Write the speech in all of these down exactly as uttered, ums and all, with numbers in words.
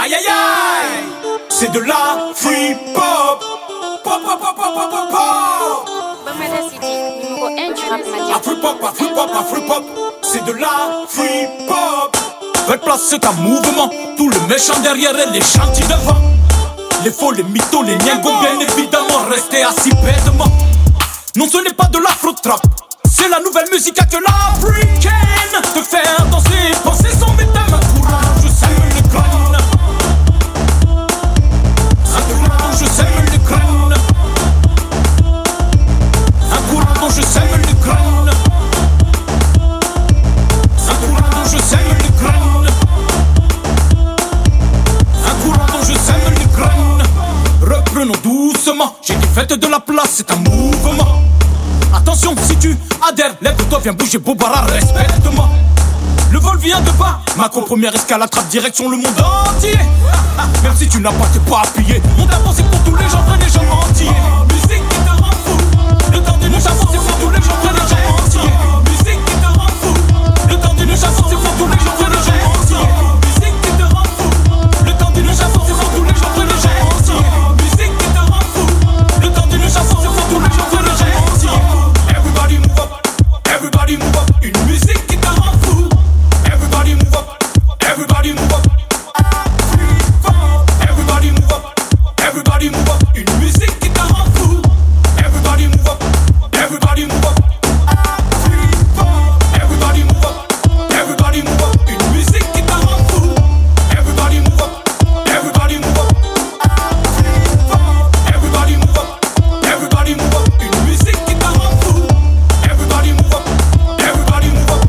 Aïe aïe aïe. C'est de la free pop. Pop pop pop pop pop pop pop. Bamada City, numéro un du rap mania. Free pop, free pop, free pop. C'est de la free pop. Faites place, c'est un mouvement. Tout le méchant derrière et les gentils devant. Les faux, les mythos, les niengos, bien évidemment, restez assis bêtement. Non, ce n'est pas de l'afro-trap. C'est la nouvelle musique que l'africaine. Te faire danser, penser son méthème. Un courant, je sème les graines. Un courant dont je sème les graines. Un courant dont je sème les graines. Un courant dont je sème les graines. Un courant dont je sème les graines. Reprenons doucement. J'ai dit faites de la place, c'est un mouvement. Attention, si tu adhères, lève-toi, viens bouger, Bobara, respecte-moi. Le vol vient de bas, Macron première escale, attrape direction le monde entier. Même si tu n'as pas, t'es pas appuyé. Mon d'avant c'est pour tous les gens, vrais les gens entiers. Musique qui te rend fou. Le temps d'une chanson c'est pour tous les gens, vrais les gens entiers. Musique qui te rend fou. Le temps d'une chanson c'est pour tous les gens, vrais les gens entiers. Musique qui te rend fou. Le temps d'une chanson c'est pour tous les gens, vrais les gens entiers. Musique qui te rend fou. Le temps d'une chanson c'est pour tous les gens, vrais les gens entiers. Everybody move up, everybody move up. Une musique qui te rend fou. Everybody move up, everybody move up. Everybody move up, everybody move up. Une musique qui te rend fou. Everybody move up, everybody move up. Everybody move up, everybody move up. Une musique qui te rend fou. Everybody move up, everybody move up. Everybody move up, everybody move up. Une musique qui te rend fou. Everybody move up, everybody move up.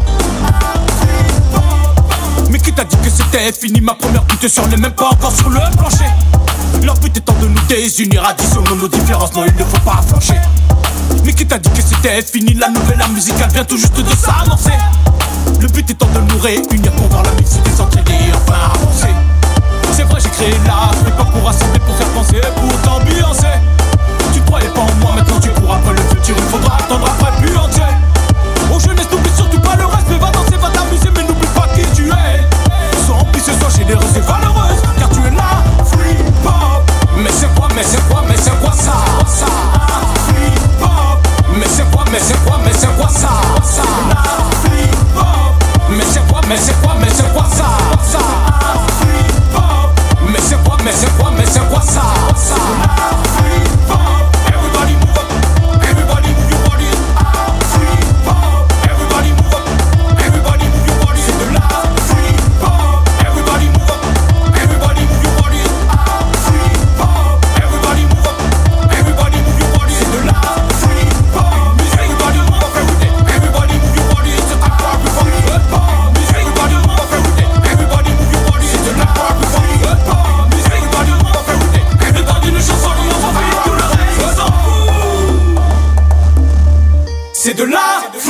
Mais qui t'a dit que c'était fini? Ma première pute sur n'est même pas encore sur le plancher. Leur but étant de nous désunir, additionnons nos différences, non il ne faut pas flancher. Mais qui t'a dit que c'était fini? La nouvelle ère musicale vient tout juste de s'amorcer. Le but étant de nous réunir pour voir la musique s'entraider et enfin avancer. C'est vrai j'ai créé l'art, mais pas pour rassembler, pour faire penser, pour t'ambiancer. Tu croyais pas en moi, maintenant tu cours après le futur, il faudra attendre après plus entier. Aux jeunesse n'oublie surtout pas le reste, mais va danser, va t'amuser, mais n'oublie pas qui tu es. Sois ambitieux, sois généreuse et valeureuse, car tu es là, free pop. Mais c'est quoi, mais c'est quoi, mais c'est quoi ça, ça, free pop. Mais c'est quoi, mais c'est quoi, mais c'est quoi ça, ça, free pop. Mais c'est quoi, mais c'est quoi, mais c'est quoi ça, ça, free pop. Mais c'est quoi, mais c'est quoi, mais c'est quoi ça, ça, free pop. Everybody move up, everybody move your body. Free pop. Everybody move up, everybody move your body. C'est de la free pop. Everybody move up, everybody move your body. Free pop. Everybody move up, everybody move your body. C'est de la free pop. Everybody move up every day, everybody move your body. C'est un pop before you hip hop. Everybody move up every day, everybody move your body. C'est de la pop before you hip hop. Everybody move up every day, everybody une chanson qui envoie tout le reste. C'est de la